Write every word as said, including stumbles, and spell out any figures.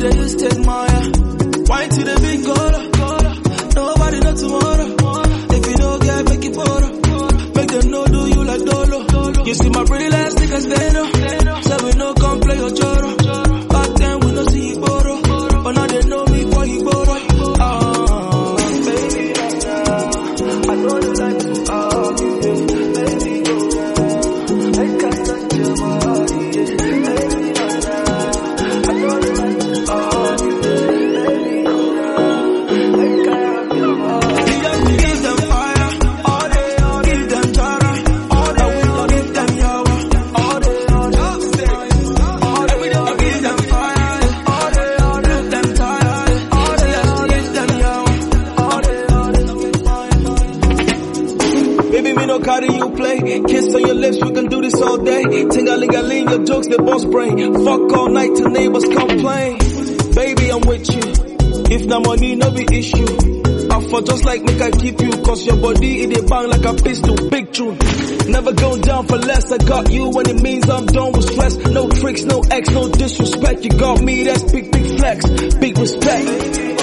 they used to admire. Wine to the big goal. Nobody know tomorrow. If you don't get, make it photo. Make them know do you like Dolo. You see my pretty last niggas they know. So we no come play your choro. Back then we no see you borrow. But now they know me for you borrow. Ah, baby, I know you like to argue. Baby, I can't touch your body. Baby, I know you like to argue. Baby, I can't your body. Give them fire, all day, all day. Give them jara, all day, all day. Give them yawa, all day, all day. All day, give them fire, all day, all day. Give them tire, all day, all day. Give them yawa, all day, all day. Baby, me no carry you play. Kiss on your lips, we can do this all day. Ting-a-ling-a-ling, your jokes, they boss brain. Fuck all night till neighbors complain. Baby, I'm with you. If na money, no be issue. I for just like make I keep you. Cause your body, it a bang like a pistol. Big tune. Never go down for less. I got you when it means I'm done with stress. No tricks, no X, no disrespect. You got me, that's big, big flex. Big respect.